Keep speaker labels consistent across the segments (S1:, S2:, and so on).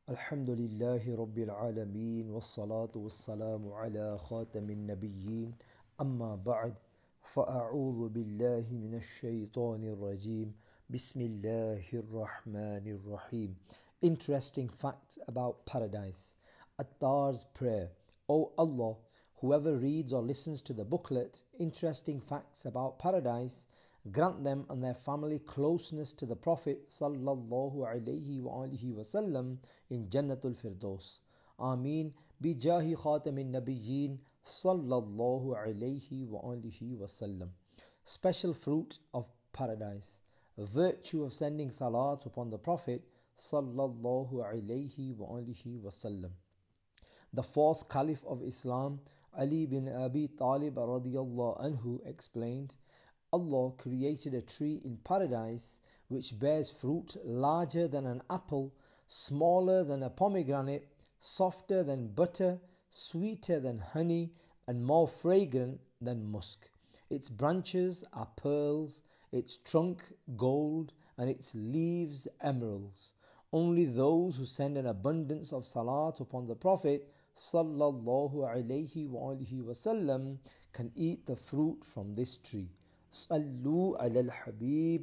S1: الحمد لله رب العالمين والصلاة والسلام على خاتم النبيين أما بعد فأعوذ بالله من الشيطان الرجيم بسم الله الرحمن الرحيم. Interesting facts about paradise. Attar's prayer. O Allah, whoever reads or listens to the booklet Interesting Facts About Paradise, grant them and their family closeness to the Prophet sallallahu alaihi wasallam in Jannatul Firdaus. Ameen. Bijahi khatamin nabiyyin sallallahu alaihi wasallam. Special fruit of paradise. Virtue of sending salat upon the Prophet sallallahu alaihi wasallam. The fourth Caliph of Islam, Ali bin Abi Talib radiyallahu anhu, explained, Allah created a tree in paradise which bears fruit larger than an apple, smaller than a pomegranate, softer than butter, sweeter than honey, and more fragrant than musk. Its branches are pearls, its trunk gold, and its leaves emeralds. Only those who send an abundance of salat upon the Prophet sallallahu alaihi wasallam can eat the fruit from this tree. Sallu ala al-Habib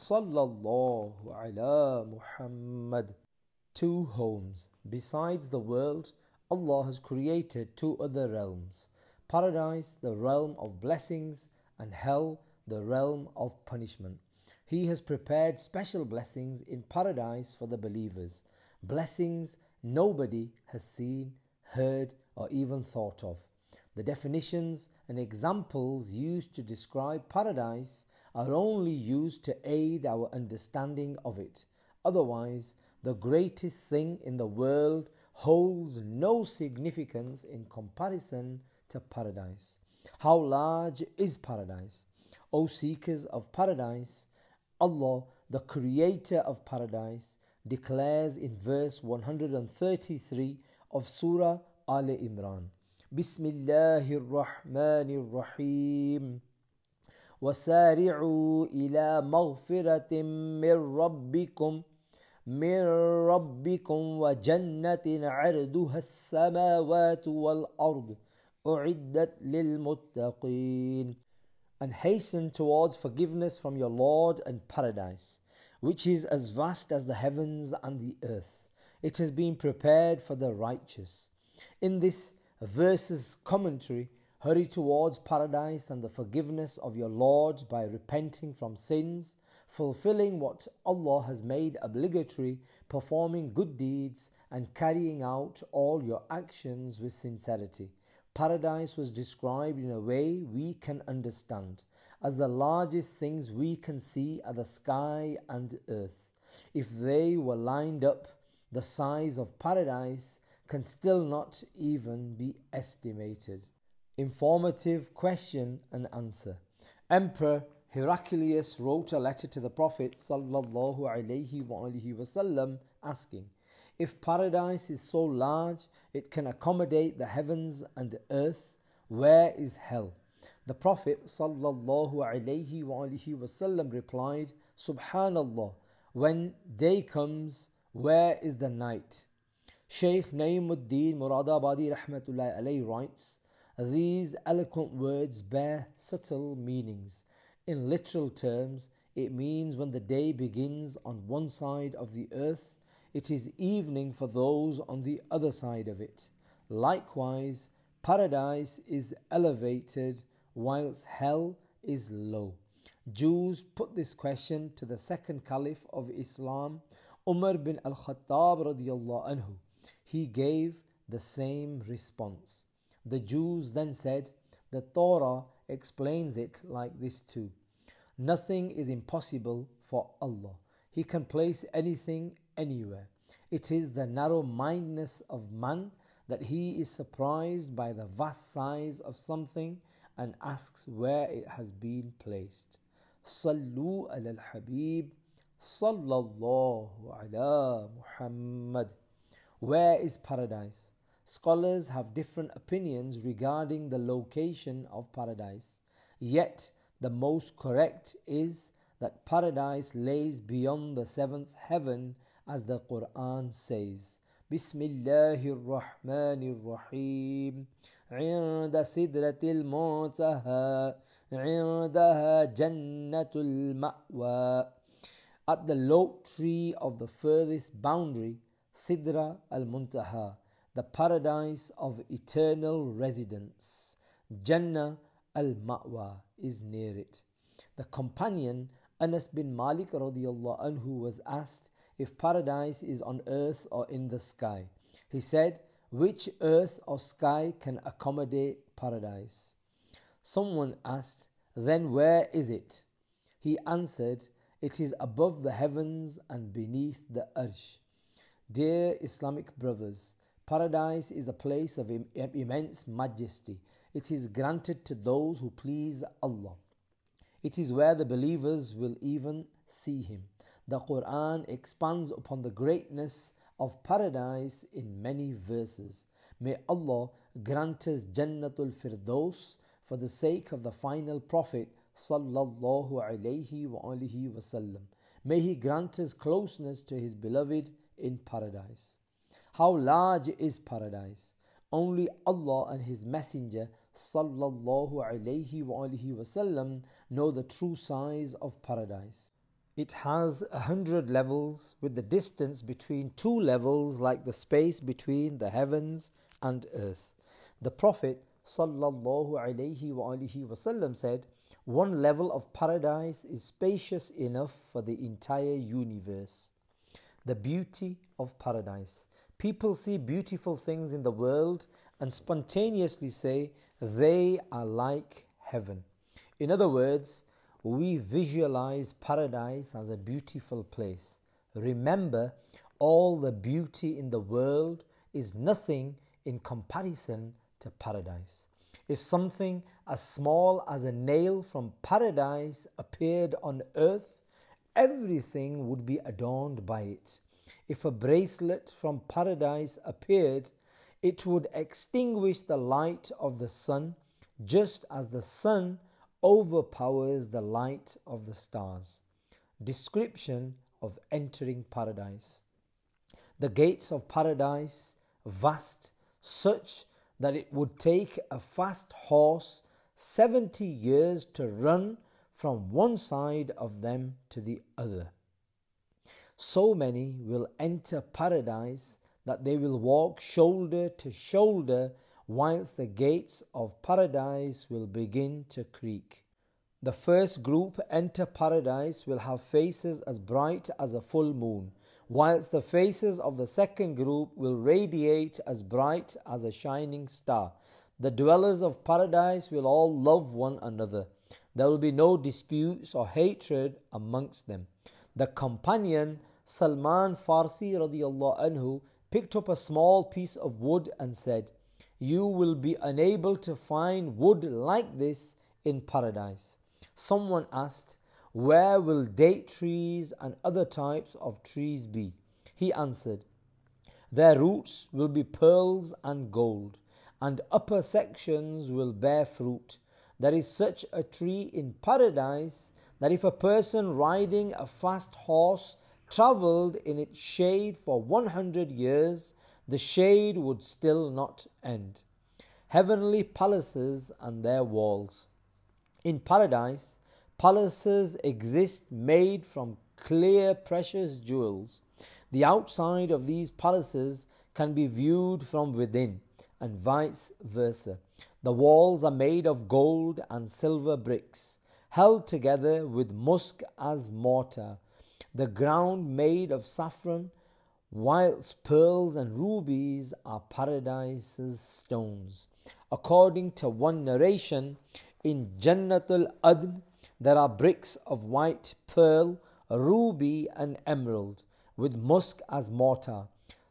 S1: sallallahu ala Muhammad. Two homes. Besides the world, Allah has created two other realms. Paradise, the realm of blessings, and hell, the realm of punishment. He has prepared special blessings in paradise for the believers. Blessings nobody has seen, heard, or even thought of. The definitions and examples used to describe paradise are only used to aid our understanding of it. Otherwise, the greatest thing in the world holds no significance in comparison to paradise. How large is paradise? O seekers of paradise, Allah, the creator of paradise, declares in verse 133 of Surah Al Imran, Bismillahir Rahmanir Rahim. وسارعوا إلى مغفرة من ربكم وجنة عرضها السماوات والأرض أعدت للمتقين. And hasten towards forgiveness from your Lord and paradise, which is as vast as the heavens and the earth. It has been prepared for the righteous. In this verse's commentary, hurry towards paradise and the forgiveness of your Lord by repenting from sins, fulfilling what Allah has made obligatory, performing good deeds, and carrying out all your actions with sincerity. Paradise was described in a way we can understand, as the largest things we can see are the sky and earth. If they were lined up, the size of paradise can still not even be estimated. Informative question and answer. Emperor Heraclius wrote a letter to the Prophet sallallahu alaihi wasallam asking, if paradise is so large it can accommodate the heavens and earth, where is hell? The Prophet sallallahu alaihi wasallam replied, Subhanallah, when day comes, where is the night? Shaykh Na'imuddin Muradabadi rahmatullahi alayhi writes, these eloquent words bear subtle meanings. In literal terms, it means when the day begins on one side of the earth, it is evening for those on the other side of it. Likewise, paradise is elevated whilst hell is low. Jews put this question to the second Caliph of Islam, Umar bin al-Khattab radiyallahu anhu. He gave the same response. The Jews then said, the Torah explains it like this too. Nothing is impossible for Allah. He can place anything anywhere. It is the narrow-mindedness of man that he is surprised by the vast size of something and asks where it has been placed. Sallu ala al-Habib sallallahu ala Muhammad. Where is paradise? Scholars have different opinions regarding the location of paradise. Yet the most correct is that paradise lays beyond the seventh heaven, as the Quran says. بسم الله الرحمن الرحيم عند سدرة المنتهى عندها جنة المأوى. At the low tree of the furthest boundary, Sidra al-Muntaha, the paradise of eternal residence, Jannah al-Ma'wa is near it. The companion Anas bin Malik radiyallahu anhu was asked if paradise is on earth or in the sky. He said, which earth or sky can accommodate paradise? Someone asked, then where is it? He answered, it is above the heavens and beneath the arsh. Dear Islamic brothers, paradise is a place of immense majesty. It is granted to those who please Allah. It is where the believers will even see Him. The Quran expands upon the greatness of paradise in many verses. May Allah grant us Jannatul Firdaus for the sake of the final Prophet sallallahu alayhi wa alihi wasallam. May He grant us closeness to His beloved in paradise. How large is paradise? Only Allah and His Messenger sallallahu alayhi wa alihi wasallam know the true size of paradise. It has 100 levels, with the distance between two levels like the space between the heavens and earth. The Prophet sallallahu alayhi wa alihi wasallam said, one level of paradise is spacious enough for the entire universe. The beauty of paradise. People see beautiful things in the world and spontaneously say they are like heaven. In other words, we visualize paradise as a beautiful place. Remember, all the beauty in the world is nothing in comparison to paradise. If something as small as a nail from paradise appeared on earth, everything would be adorned by it. If a bracelet from paradise appeared, it would extinguish the light of the sun, just as the sun overpowers the light of the stars. Description of entering paradise. The gates of paradise, vast, such that it would take a fast horse 70 years to run from one side of them to the other. So many will enter paradise that they will walk shoulder to shoulder, whilst the gates of paradise will begin to creak. The first group enter paradise will have faces as bright as a full moon, whilst the faces of the second group will radiate as bright as a shining star. The dwellers of paradise will all love one another. There will be no disputes or hatred amongst them. The companion Salman Farsi radiyallahu anhu picked up a small piece of wood and said, you will be unable to find wood like this in paradise. Someone asked, where will date trees and other types of trees be? He answered, their roots will be pearls and gold, and upper sections will bear fruit. There is such a tree in paradise that if a person riding a fast horse travelled in its shade for 100 years, the shade would still not end. Heavenly palaces and their walls. In paradise, palaces exist made from clear precious jewels. The outside of these palaces can be viewed from within, and vice versa. The walls are made of gold and silver bricks, held together with musk as mortar. The ground made of saffron, whilst pearls and rubies are paradise's stones. According to one narration, in Jannatul Adn, there are bricks of white pearl, ruby and emerald, with musk as mortar,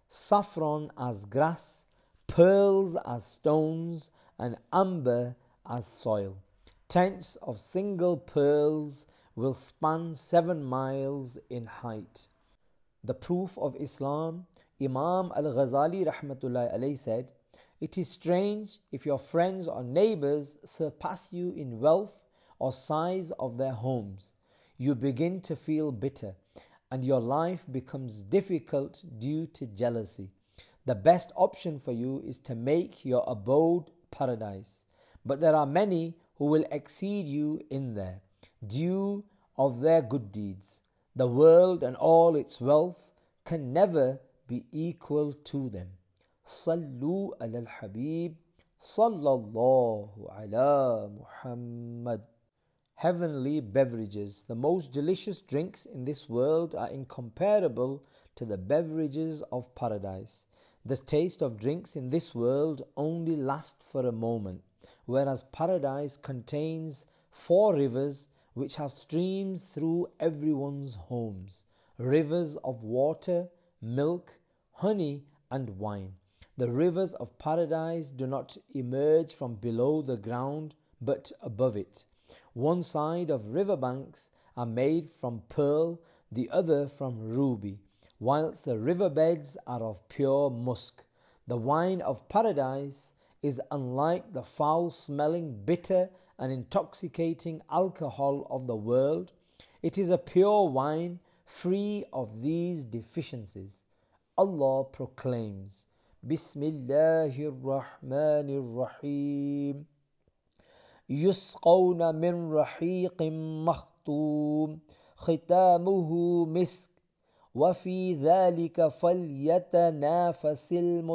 S1: saffron as grass, pearls as stones, and amber as soil. Tents of single pearls will span 7 miles in height. The proof of Islam, Imam Al-Ghazali rahmatullahi alayhi said, it is strange if your friends or neighbors surpass you in wealth or size of their homes. You begin to feel bitter, and your life becomes difficult due to jealousy. The best option for you is to make your abode paradise. But there are many who will exceed you in there, due of their good deeds. The world and all its wealth can never be equal to them. Sallu ala al-Habib, sallallahu ala Muhammad. Heavenly beverages. The most delicious drinks in this world are incomparable to the beverages of paradise. The taste of drinks in this world only lasts for a moment, whereas paradise contains 4 rivers which have streams through everyone's homes, rivers of water, milk, honey and wine. The rivers of paradise do not emerge from below the ground but above it. One side of riverbanks are made from pearl, the other from ruby, whilst the riverbeds are of pure musk. The wine of paradise is unlike the foul-smelling, bitter and intoxicating alcohol of the world. It is a pure wine, free of these deficiencies. Allah proclaims, Bismillahir Rahmanir Rahim. يسقون من رحيق مختوم ختامه مسك وفي ذلك فليتنافس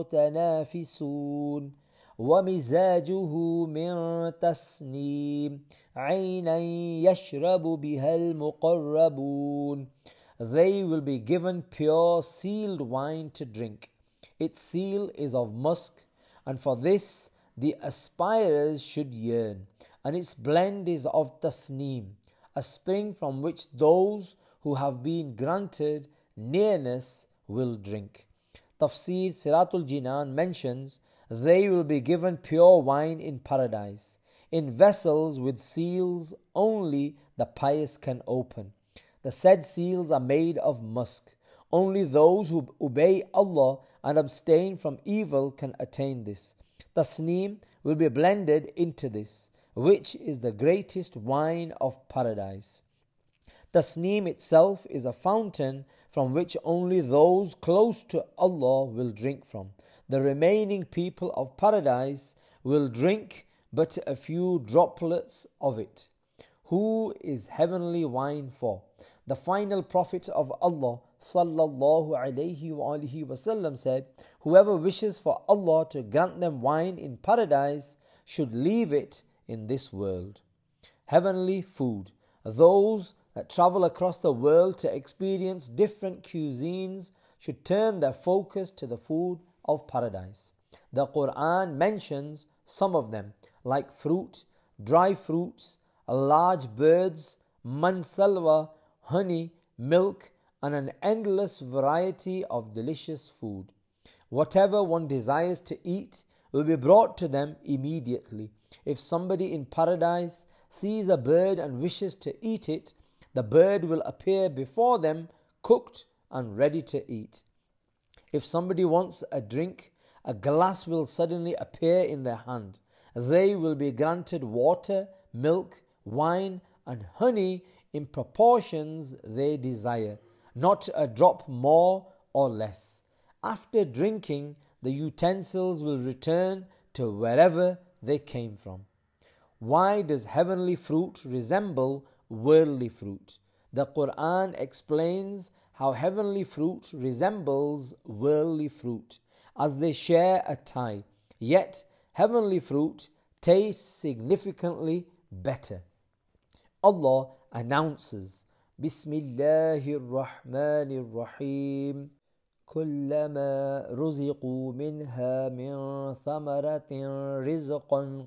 S1: المتنافسون ومزاجه من تسنيم عينا يشرب بها المقربون. They will be given pure sealed wine to drink. Its seal is of musk, and for this the aspirers should yearn, and its blend is of tasneem, a spring from which those who have been granted nearness will drink. Tafsir Siratul Jinan mentions, they will be given pure wine in paradise, in vessels with seals only the pious can open. The said seals are made of musk. Only those who obey Allah and abstain from evil can attain this. Tasneem will be blended into this, which is the greatest wine of paradise. Tasneem itself is a fountain from which only those close to Allah will drink from. The remaining people of paradise will drink but a few droplets of it. Who is heavenly wine for? The final prophet of Allah sallallahu alayhi wa alihi wasallam said, whoever wishes for Allah to grant them wine in paradise should leave it in this world. Heavenly food. Those that travel across the world to experience different cuisines should turn their focus to the food of paradise. The Quran mentions some of them, like fruit, dry fruits, large birds, mansalwa, honey, milk, and an endless variety of delicious food. Whatever one desires to eat will be brought to them immediately. If somebody in paradise sees a bird and wishes to eat it, the bird will appear before them, cooked and ready to eat. If somebody wants a drink, a glass will suddenly appear in their hand. They will be granted water, milk, wine, and honey in proportions they desire, not a drop more or less. After drinking, the utensils will return to wherever they came from. Why does heavenly fruit resemble worldly fruit? The Quran explains how heavenly fruit resembles worldly fruit, as they share a tie. Yet, heavenly fruit tastes significantly better. Allah announces, Bismillahir Rahmanir Rahim. كلما رزقوا منها من ثمرة رزقا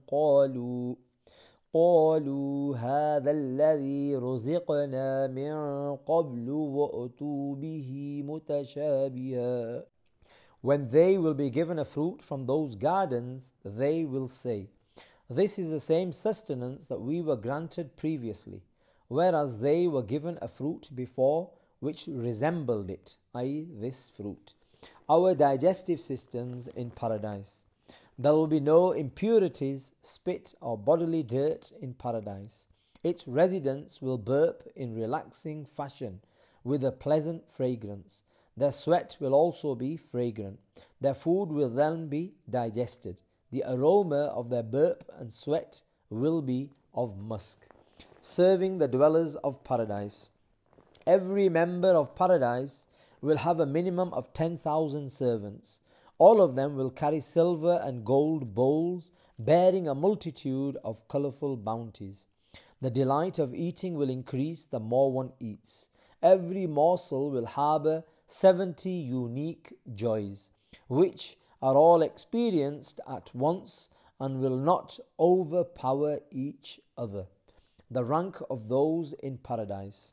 S1: قالوا هذا الذي رزقنا من قبل وأتوا به متشابها. When they will be given a fruit from those gardens, they will say, this is the same sustenance that we were granted previously, whereas they were given a fruit before which resembled it, i.e. this fruit. Our digestive systems in paradise. There will be no impurities, spit or bodily dirt in paradise. Its residents will burp in relaxing fashion with a pleasant fragrance. Their sweat will also be fragrant. Their food will then be digested. The aroma of their burp and sweat will be of musk. Serving the dwellers of paradise. Every member of paradise will have a minimum of 10,000 servants. All of them will carry silver and gold bowls bearing a multitude of colorful bounties. The delight of eating will increase the more one eats. Every morsel will harbor 70 unique joys, which are all experienced at once and will not overpower each other. The rank of those in paradise.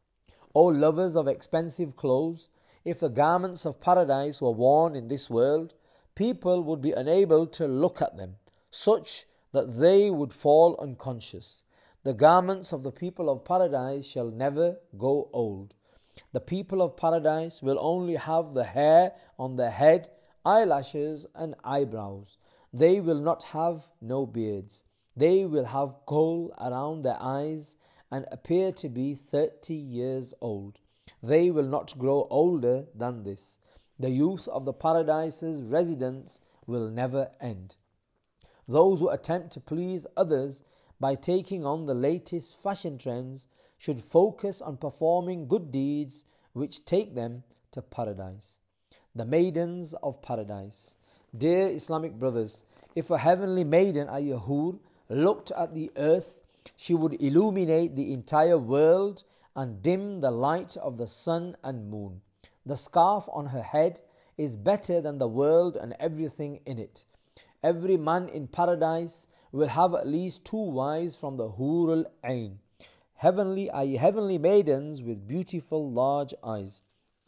S1: O lovers of expensive clothes, if the garments of paradise were worn in this world, people would be unable to look at them, such that they would fall unconscious. The garments of the people of paradise shall never go old. The people of paradise will only have the hair on their head, eyelashes and eyebrows. They will not have no beards. They will have kohl around their eyes and appear to be 30 years old. They will not grow older than this. The youth of the paradise's residents will never end. Those who attempt to please others by taking on the latest fashion trends should focus on performing good deeds which take them to paradise. The maidens of paradise. Dear Islamic brothers, if a heavenly maiden, a hur, looked at the earth, she would illuminate the entire world and dim the light of the sun and moon. The scarf on her head is better than the world and everything in it. Every man in paradise will have at least 2 wives from the Hurul Ain, heavenly maidens with beautiful large eyes.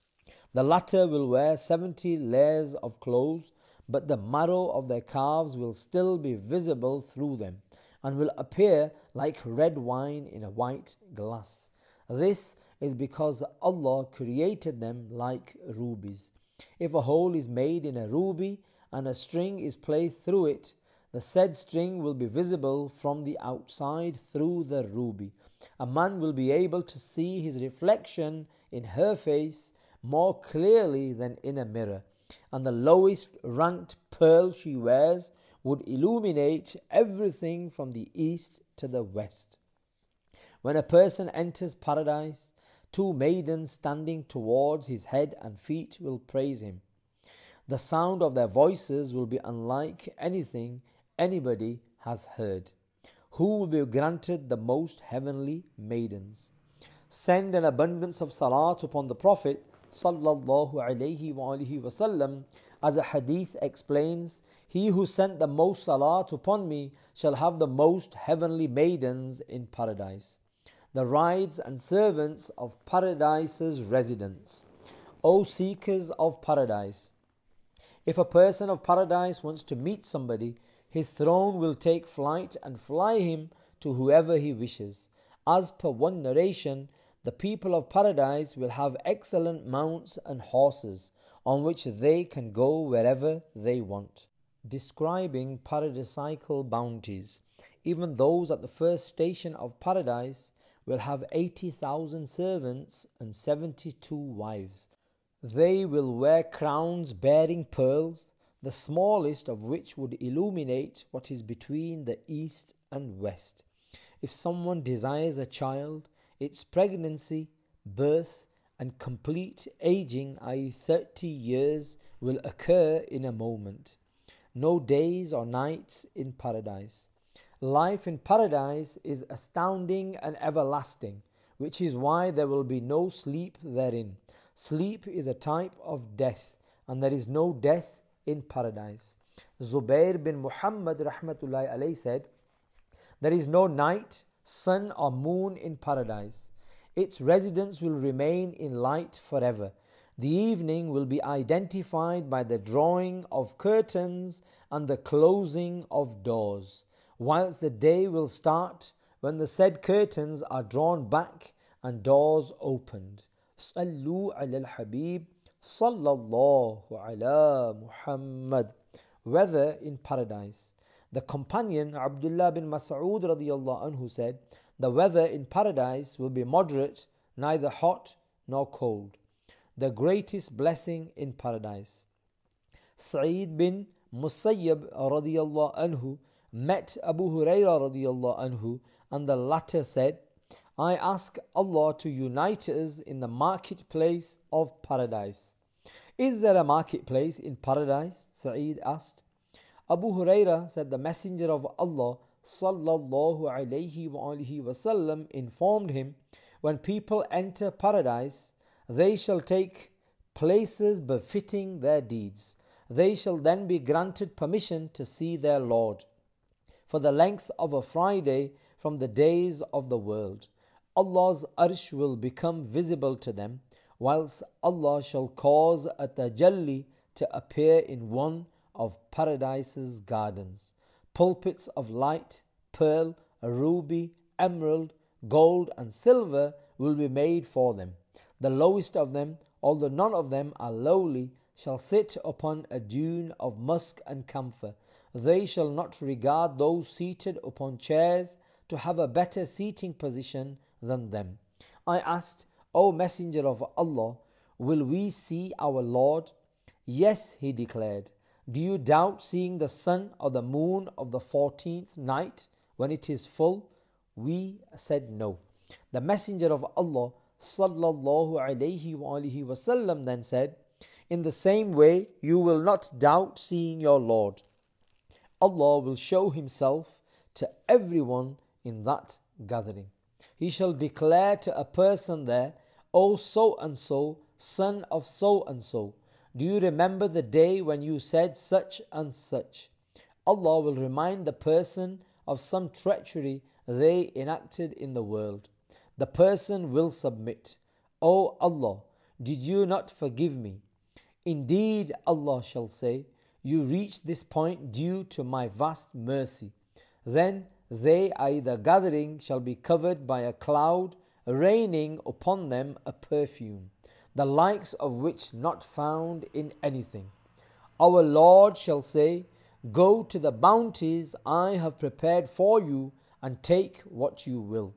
S1: The latter will wear 70 layers of clothes, but the marrow of their calves will still be visible through them, and will appear like red wine in a white glass. This is because Allah created them like rubies. If a hole is made in a ruby and a string is placed through it, the said string will be visible from the outside through the ruby. A man will be able to see his reflection in her face more clearly than in a mirror, and the lowest ranked pearl she wears would illuminate everything from the east to the west. When a person enters paradise, 2 maidens standing towards his head and feet will praise him. The sound of their voices will be unlike anything anybody has heard. Who will be granted the most heavenly maidens? Send an abundance of salat upon the Prophet sallallahu alaihi wasallam. As a hadith explains, he who sent the most salat upon me shall have the most heavenly maidens in paradise. The rides and servants of paradise's residents. O seekers of paradise, if a person of paradise wants to meet somebody, his throne will take flight and fly him to whoever he wishes. As per one narration, the people of paradise will have excellent mounts and horses on which they can go wherever they want. Describing paradisical bounties. Even those at the first station of paradise will have 80,000 servants and 72 wives. They will wear crowns bearing pearls, the smallest of which would illuminate what is between the east and west. If someone desires a child, its pregnancy, birth, and complete aging, i.e. 30 years, will occur in a moment. No days or nights in paradise. Life in paradise is astounding and everlasting, which is why there will be no sleep therein. Sleep is a type of death, and there is no death in paradise. Zubair bin Muhammad rahmatullahi alayhi said, there is no night, sun or moon in paradise. Its residents will remain in light forever. The evening will be identified by the drawing of curtains and the closing of doors, whilst the day will start when the said curtains are drawn back and doors opened. Sallu ala al-Habib sallallahu ala Muhammad. Weather in paradise. The companion Abdullah bin Mas'ud radiyallahu anhu said, the weather in paradise will be moderate, neither hot nor cold. the greatest blessing in paradise. Sa'id bin Musayyab radiyallahu anhu met Abu Hurairah radiyallahu anhu, and the latter said, I ask Allah to unite us in the marketplace of paradise. Is there a marketplace in paradise? Sa'id asked. Abu Hurairah said, the Messenger of Allah sallallahu alayhi wa alihi wasallam informed him, when people enter paradise, they shall take places befitting their deeds. They shall then be granted permission to see their Lord for the length of a Friday from the days of the world. Allah's arsh will become visible to them, whilst Allah shall cause a tajalli to appear in one of paradise's gardens. Pulpits of light, pearl, ruby, emerald, gold and silver will be made for them. The lowest of them, although none of them are lowly, shall sit upon a dune of musk and camphor. They shall not regard those seated upon chairs to have a better seating position than them. I asked, O Messenger of Allah, will we see our Lord? Yes, he declared. Do you doubt seeing the sun or the moon of the 14th night when it is full? We said no. The Messenger of Allah sallallahu alayhi wa alihi wasallam then said, in the same way, you will not doubt seeing your Lord. Allah will show Himself to everyone in that gathering. He shall declare to a person there, O so and so, son of so and so, do you remember the day when you said such and such? Allah will remind the person of some treachery they enacted in the world. The person will submit, O Allah, did you not forgive me? Indeed, Allah shall say, you reached this point due to my vast mercy. Then they, i.e. the gathering, shall be covered by a cloud, raining upon them a perfume, the likes of which not found in anything. Our Lord shall say, go to the bounties I have prepared for you and take what you will.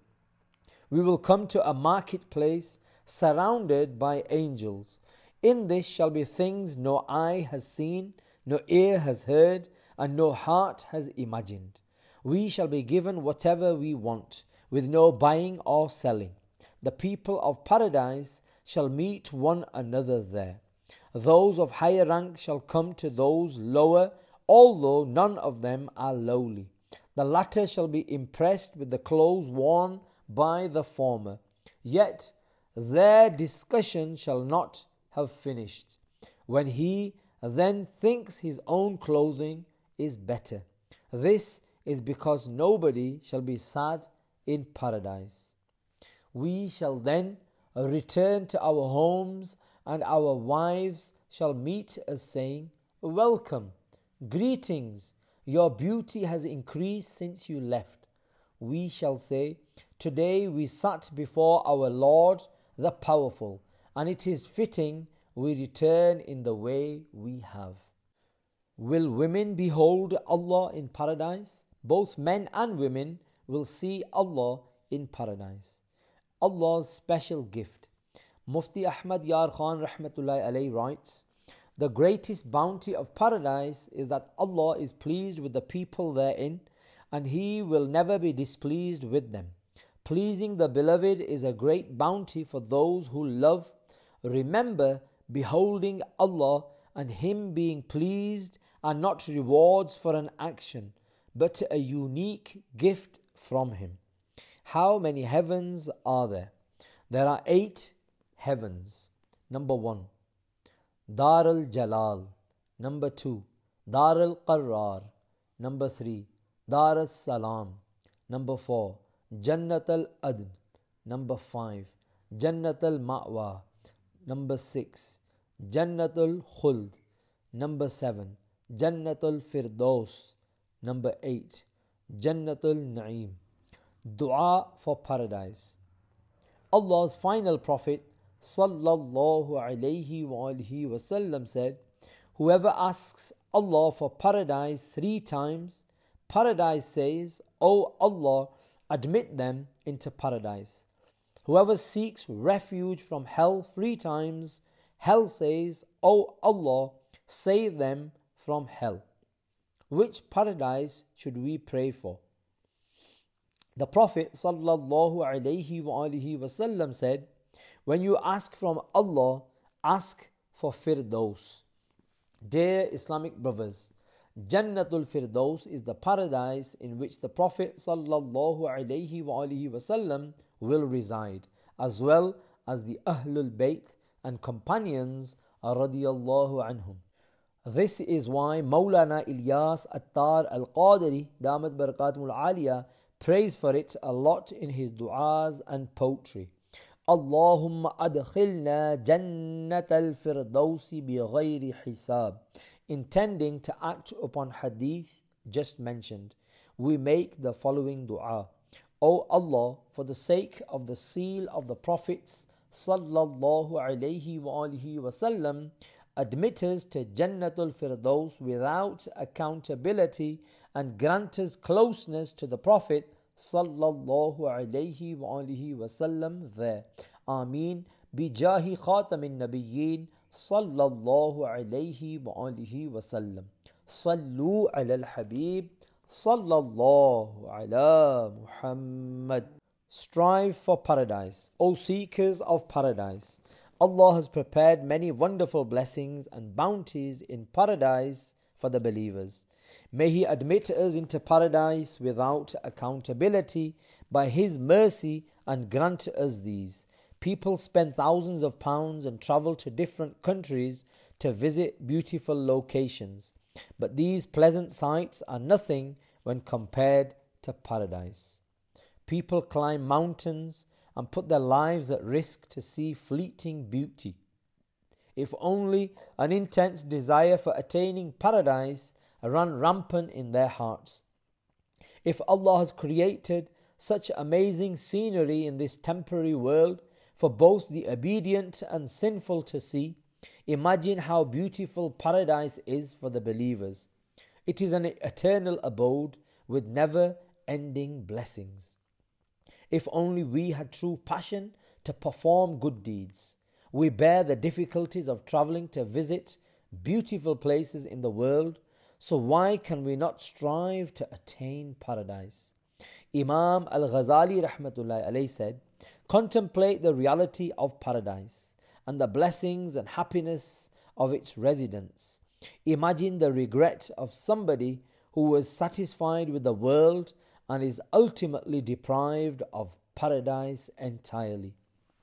S1: We will come to a marketplace surrounded by angels. In this shall be things no eye has seen, no ear has heard, and no heart has imagined. We shall be given whatever we want, with no buying or selling. The people of paradise shall meet one another there. Those of higher rank shall come to those lower, although none of them are lowly. The latter shall be impressed with the clothes worn by the former. Yet their discussion shall not have finished, when he then thinks his own clothing is better. This is because nobody shall be sad in paradise. We shall then return to our homes, and our wives shall meet us saying, welcome, greetings, your beauty has increased since you left. We shall say, today we sat before our Lord the Powerful, and it is fitting we return in the way we have. Will women behold Allah in paradise? Both men and women will see Allah in paradise. Allah's special gift. Mufti Ahmad Yar Khan rahmatullahi alayhi writes, the greatest bounty of paradise is that Allah is pleased with the people therein, and He will never be displeased with them. Pleasing the beloved is a great bounty for those who love. Remember, beholding Allah and Him being pleased are not rewards for an action, but a unique gift from Him. How many heavens are there? There are 8 heavens. Number 1, Dar al-Jalal. Number 2, Dar al-Qarrar. Number 3, Dar al-Salam. Number 4, Jannat al-Adn. Number 5, Jannat al-Ma'wa. Number 6, Jannat al-Khuld. Number 7, Jannat al-Firdaus. Number 8, Jannat al-Na'im. Dua for paradise. Allah's final prophet sallallahu alayhi wa alihi wasallam said, whoever asks Allah for paradise 3 times, paradise says, O Allah, admit them into paradise. Whoever seeks refuge from hell 3 times, Hell says, O Allah, save them from hell. Which paradise should we pray for? The Prophet ﷺ said, when you ask from Allah, ask for Firdaus. Dear Islamic brothers, Jannatul Firdaus is the paradise in which the Prophet ﷺ will reside, as well as the Ahlul Bayt and companions radiyallahu anhum. This is why Mawlana Ilyas Attar Al-Qadiri Damat Barakatumul Aliyah prays for it a lot in his du'as and poetry. Allahumma adkhilna jannatal firdausi bighayri hisab. Intending to act upon hadith just mentioned, we make the following dua. O Allah, for the sake of the seal of the Prophets sallallahu alayhi wa alihi wasallam, admit us to Jannatul Firdaus without accountability and grant us closeness to the Prophet sallallahu alayhi wa alihi wasallam there. Ameen. Bijahi khatamin nabiyyin sallallahu alayhi wa alihi wasallam. Sallu ala al-habib sallallahu ala Muhammad. Strive for paradise, O seekers of paradise. Allah has prepared many wonderful blessings and bounties in paradise for the believers. May He admit us into paradise without accountability by His mercy and grant us these. People spend thousands of pounds and travel to different countries to visit beautiful locations. But these pleasant sights are nothing when compared to paradise. People climb mountains and put their lives at risk to see fleeting beauty. If only an intense desire for attaining paradise ran rampant in their hearts. If Allah has created such amazing scenery in this temporary world for both the obedient and sinful to see, imagine how beautiful paradise is for the believers. It is an eternal abode with never-ending blessings. If only we had true passion to perform good deeds. We bear the difficulties of traveling to visit beautiful places in the world, so why can we not strive to attain paradise? Imam Al-Ghazali rahmatullahi alayhi said, contemplate the reality of paradise and the blessings and happiness of its residents. Imagine the regret of somebody who was satisfied with the world and is ultimately deprived of paradise entirely.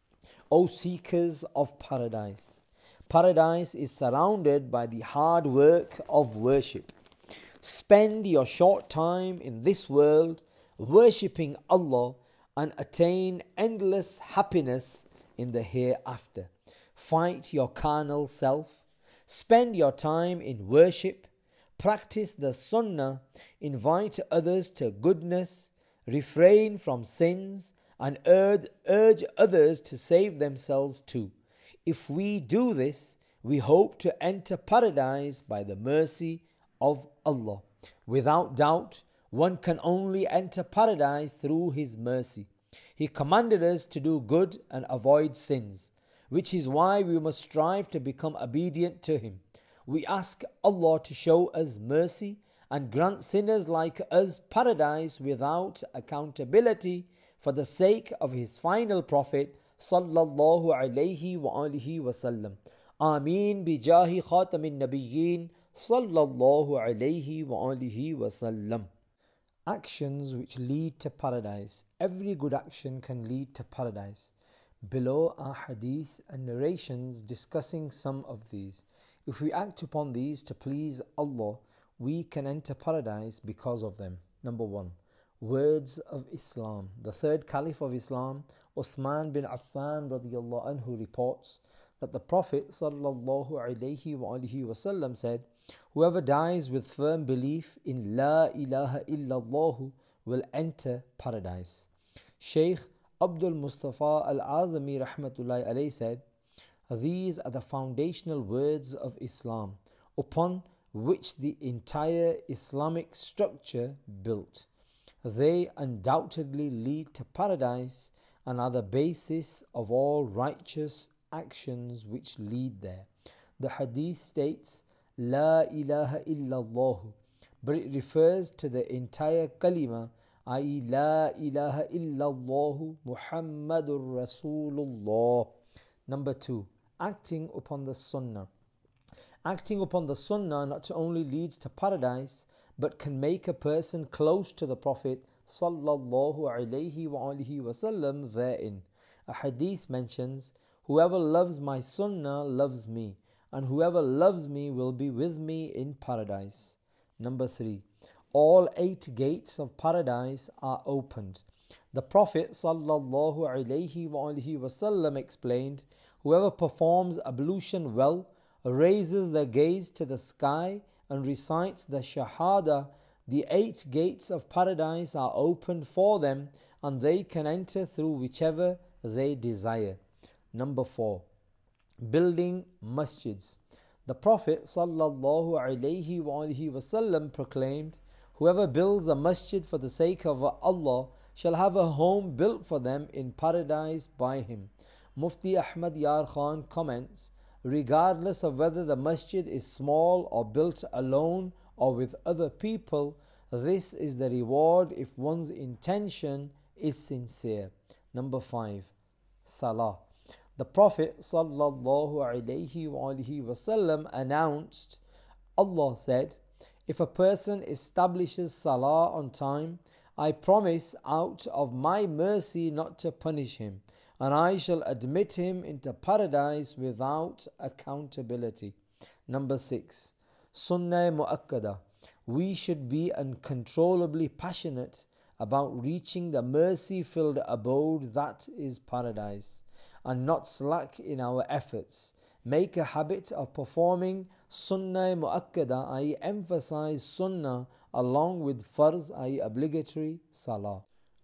S1: O seekers of paradise, paradise is surrounded by the hard work of worship. Spend your short time in this world worshipping Allah and attain endless happiness in the hereafter. Fight your carnal self. Spend your time in worship. Practice the sunnah, invite others to goodness, refrain from sins, and urge others to save themselves too. If we do this, we hope to enter paradise by the mercy of Allah. Without doubt, one can only enter paradise through His mercy. He commanded us to do good and avoid sins, which is why we must strive to become obedient to Him. We ask Allah to show us mercy and grant sinners like us paradise without accountability for the sake of His final Prophet sallallahu alayhi wa alihi wasallam. Ameen bijahi khatamin nabiyyin sallallahu alayhi wa alihi wasallam. Actions which lead to paradise. Every good action can lead to paradise. Below are hadith and narrations discussing some of these. If we act upon these to please Allah, we can enter paradise because of them. Number 1. Words of Islam. The third Caliph of Islam, Uthman bin Affan radiyallahu anhu, reports that the Prophet sallallahu alayhi wa alihi wasallam said, whoever dies with firm belief in La ilaha illallah will enter paradise. Shaykh Abdul Mustafa Al-Azami rahmatullahi alayhi said, these are the foundational words of Islam upon which the entire Islamic structure built. They undoubtedly lead to paradise and are the basis of all righteous actions which lead there. The hadith states, La ilaha illallah, but it refers to the entire kalima, i.e. La ilaha illallah Muhammadur Rasulullah. Number 2, acting upon the sunnah. Acting upon the sunnah not only leads to paradise, but can make a person close to the Prophet sallallahu alaihi wasallam therein. A hadith mentions, whoever loves my sunnah loves me, and whoever loves me will be with me in paradise. Number 3, all 8 gates of paradise are opened. The Prophet sallallahu alaihi wasallam explained, whoever performs ablution well, raises their gaze to the sky and recites the Shahada, the 8 gates of paradise are opened for them and they can enter through whichever they desire. Number 4, building masjids. The Prophet sallallahu alaihi wasallam proclaimed, whoever builds a masjid for the sake of Allah shall have a home built for them in paradise by him. Mufti Ahmad Yar Khan comments, regardless of whether the masjid is small or built alone or with other people, this is the reward if one's intention is sincere. Number 5, Salah. The Prophet sallallahu alaihi wasallam announced, Allah said, if a person establishes Salah on time, I promise out of my mercy not to punish him, and I shall admit him into paradise without accountability. Number 6, Sunnah Mu'akkada. We should be uncontrollably passionate about reaching the mercy-filled abode that is paradise, and not slack in our efforts. Make a habit of performing Sunnah Mu'akkada, i.e. emphasize Sunnah along with Farz, i.e. obligatory Salah.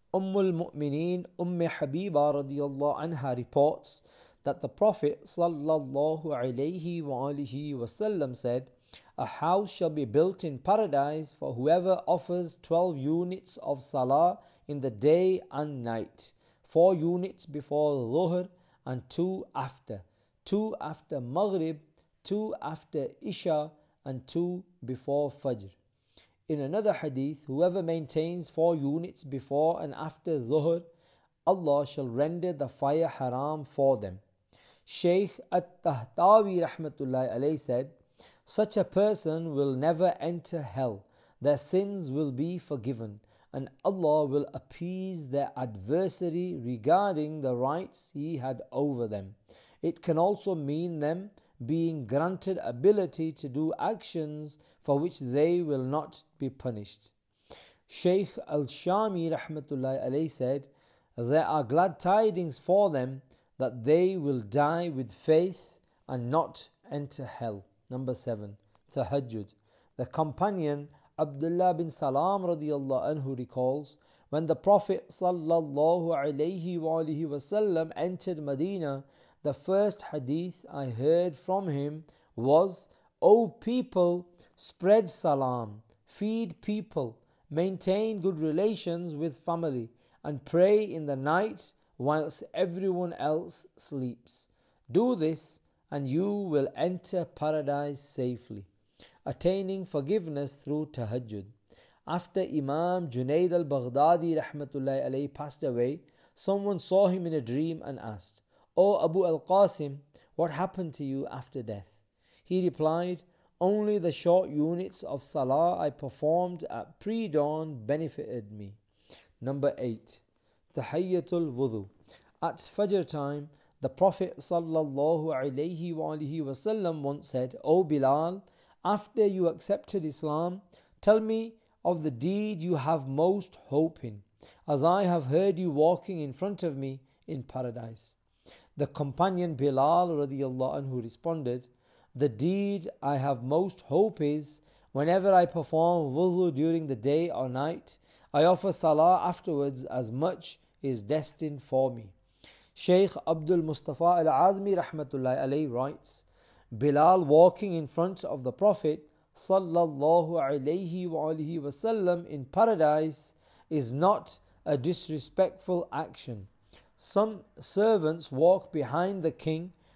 S1: Mu'mineen Habiba radiyallahu anha reports that the Prophet sallallahu alaihi wasallam said, a house shall be built in paradise for whoever offers 12 units of Salah in the day and night, 4 units before Dhuhr and 2 after, 2 after Maghrib, 2 after Isha and 2 before Fajr. In another hadith, whoever maintains 4 units before and after Dhuhr, Allah shall render the fire haram for them. Shaykh At-Tahtawi rahmatullahi alayhi said, such a person will never enter hell, their sins will be forgiven, and Allah will appease their adversary regarding the rights He had over them. It can also mean them being granted ability to do actions for which they will not be punished. Shaykh Al-Shami rahmatullahi alayhi said, there are glad tidings for them that they will die with faith and not enter hell. Number 7, Tahajjud. The companion Abdullah bin Salam radiyallahu anhu recalls, when the Prophet sallallahu alaihi wasallam entered Medina, the first hadith I heard from him was, O people, spread salam, feed people, maintain good relations with family, and pray in the night whilst everyone else sleeps. Do this and you will enter paradise safely, attaining forgiveness through tahajjud. After Imam Junaid al-Baghdadi rahmatullahi alayhi passed away, someone saw him in a dream and asked, O Abu al-Qasim, what happened to you after death? He replied, only the short units of salah I performed at pre-dawn benefited me. Number 8, Tahiyyatul Wudu. At Fajr time, the Prophet sallallahu alaihi wasallam once said, O Bilal, after you accepted Islam, tell me of the deed you have most hope in, as I have heard you walking in front of me in paradise. The companion Bilal radiyallahu anhu responded, the deed I have most hope is, whenever I perform wudu during the day or night, I offer salah afterwards as much is destined for me. Shaykh Abdul Mustafa Al-Azmi rahmatullahi alayhi writes, Bilal walking in front of the Prophet sallallahu alayhi wasallam in paradise is not a disrespectful action. Some servants walk behind the king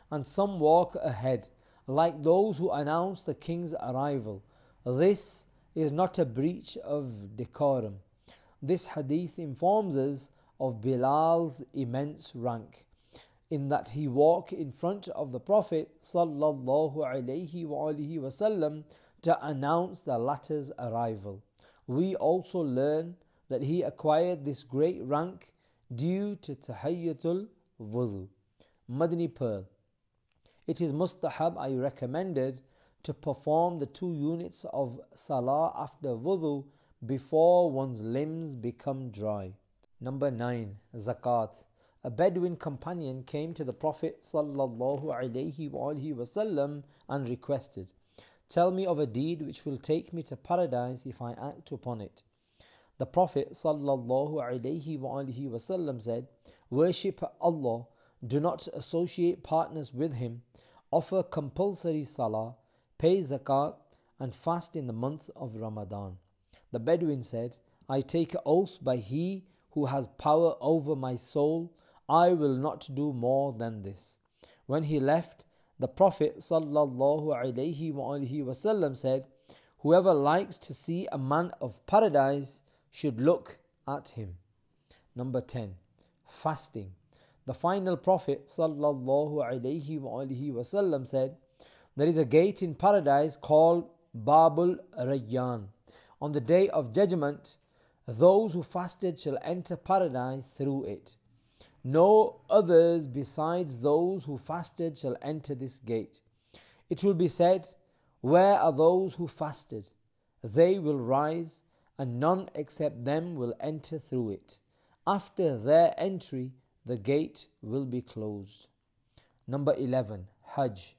S1: and some walk ahead, like those who announce the king's arrival. This is not a breach of decorum. This hadith informs us of Bilal's immense rank, in that he walked in front of the Prophet sallallahu alaihi wasallam to announce the latter's arrival. We also learn that he acquired this great rank due to Tahiyyatul Wudu. Madani Pearl. It is mustahab, I recommended, to perform the 2 units of salah after wudu before one's limbs become dry. Number 9. Zakat. A Bedouin companion came to the Prophet sallallahu alaihi wasallam and requested, "Tell me of a deed which will take me to paradise if I act upon it." The Prophet sallallahu alaihi wasallam said, "Worship Allah, do not associate partners with Him, offer compulsory salah, pay zakat, and fast in the month of Ramadan." The Bedouin said, "I take oath by He who has power over my soul, I will not do more than this." When he left, the Prophet sallallahu alaihi wasallam said, "Whoever likes to see a man of paradise should look at him." Number 10. Fasting. The final Prophet sallallahu alaihi wasallam said, "There is a gate in paradise called Babul Rayyan. On the day of judgment, those who fasted shall enter paradise through it. No others besides those who fasted shall enter this gate. It will be said, 'Where are those who fasted?' They will rise, and none except them will enter through it. After their entry, the gate will be closed." Number 11. Hajj.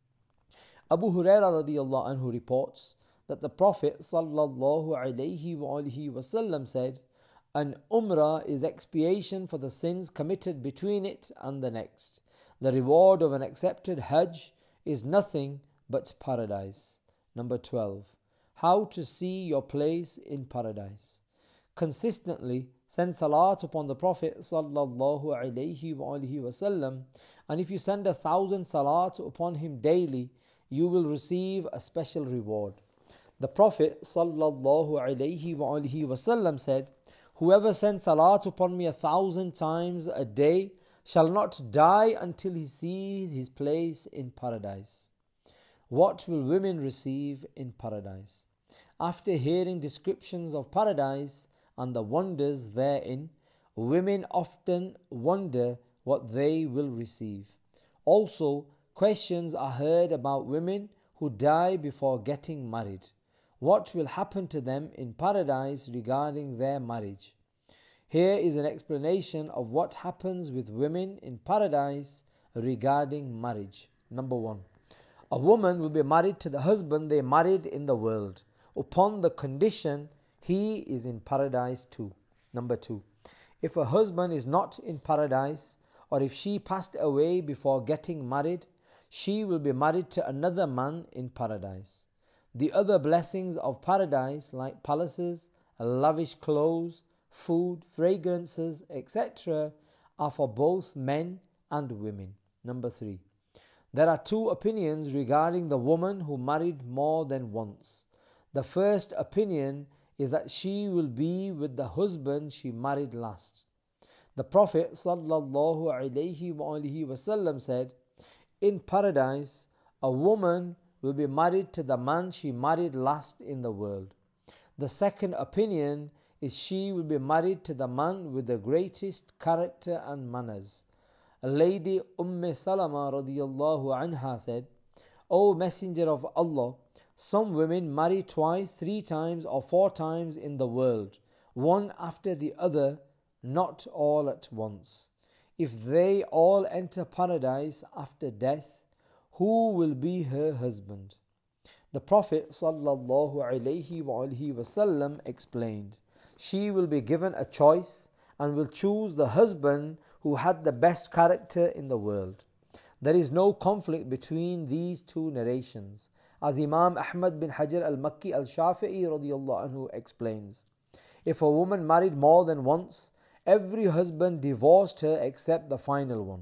S1: Abu Hurairah radiyallahu anhu reports that the Prophet sallallahu alaihi wasallam said, "An umrah is expiation for the sins committed between it and the next. The reward of an accepted hajj is nothing but paradise." Number 12. How to see your place in paradise. Consistently send salat upon the Prophet sallallahu alaihi wasallam, and if you send 1,000 salat upon him daily, you will receive a special reward. The Prophet sallallahu alaihi wasallam said, "Whoever sends salat upon me 1,000 times a day shall not die until he sees his place in paradise." What will women receive in paradise? After hearing descriptions of paradise and the wonders therein, women often wonder what they will receive. Also, questions are heard about women who die before getting married. What will happen to them in paradise regarding their marriage? Here is an explanation of what happens with women in paradise regarding marriage. Number 1. A woman will be married to the husband they married in the world, upon the condition he is in paradise too. Number 2. If a husband is not in paradise, or if she passed away before getting married, she will be married to another man in paradise. The other blessings of paradise, like palaces, lavish clothes, food, fragrances, etc., are for both men and women. Number 3. There are 2 opinions regarding the woman who married more than once. The first opinion is that she will be with the husband she married last. The Prophet sallallahu alaihi wasallam said, "In paradise, a woman will be married to the man she married last in the world." The second opinion is she will be married to the man with the greatest character and manners. A lady, Salama radiyallahu anha, said, "O Messenger of Allah, some women marry twice, 3 times, or 4 times in the world, one after the other, not all at once. If they all enter paradise after death, who will be her husband?" The Prophet sallallahu alaihi wasallam explained, "She will be given a choice and will choose the husband who had the best character in the world." There is no conflict between these 2 narrations, as Imam Ahmad bin Hajar al-Makki al-Shafi'i radiyallahu anhu explains. If a woman married more than once, every husband divorced her except the final one,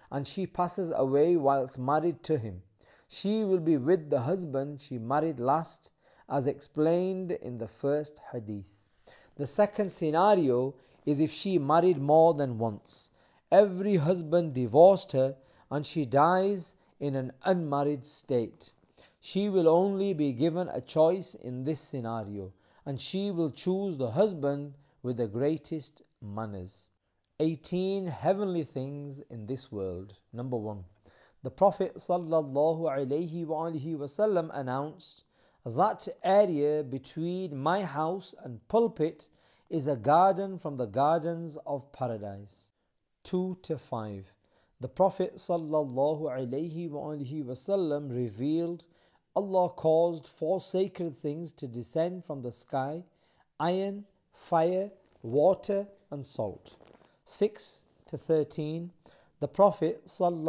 S1: and she passes away whilst married to him, she will be with the husband she married last, as explained in the first hadith. The second scenario is if she married more than once. Every husband divorced her and she dies in an unmarried state. She will only be given a choice in this scenario, and she will choose the husband with the greatest manners. 18 heavenly things in this world. Number 1. The Prophet ﷺ announced, that area between my house and pulpit is a garden from the gardens of paradise. 2 to 5. The Prophet ﷺ revealed, Allah caused 4 sacred things to descend from the sky: iron, fire, water and salt. 6 to 13. The Prophet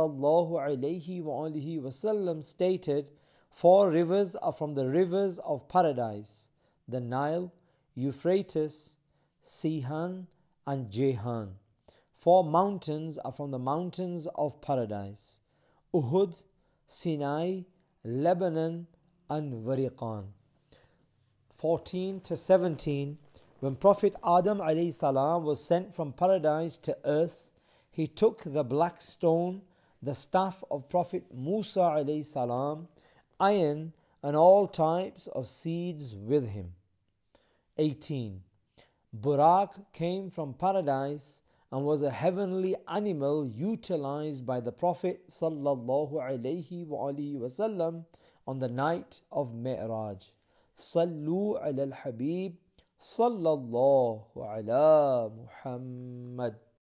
S1: ﷺ stated, 4 rivers are from the rivers of paradise: the Nile, Euphrates, Sihan and Jehan. 4 mountains are from the mountains of paradise: Uhud, Sinai, Lebanon and Wariqan. 14 to 17. When Prophet Adam alayhi salam was sent from paradise to earth, he took the black stone, the staff of Prophet Musa alayhi salam, iron and all types of seeds with him. 18. Burak came from paradise and was a heavenly animal utilized by the Prophet sallallahu alaihi wasallam on the night of Mi'raj. Sallu ala al-Habib sallallahu ala Muhammad.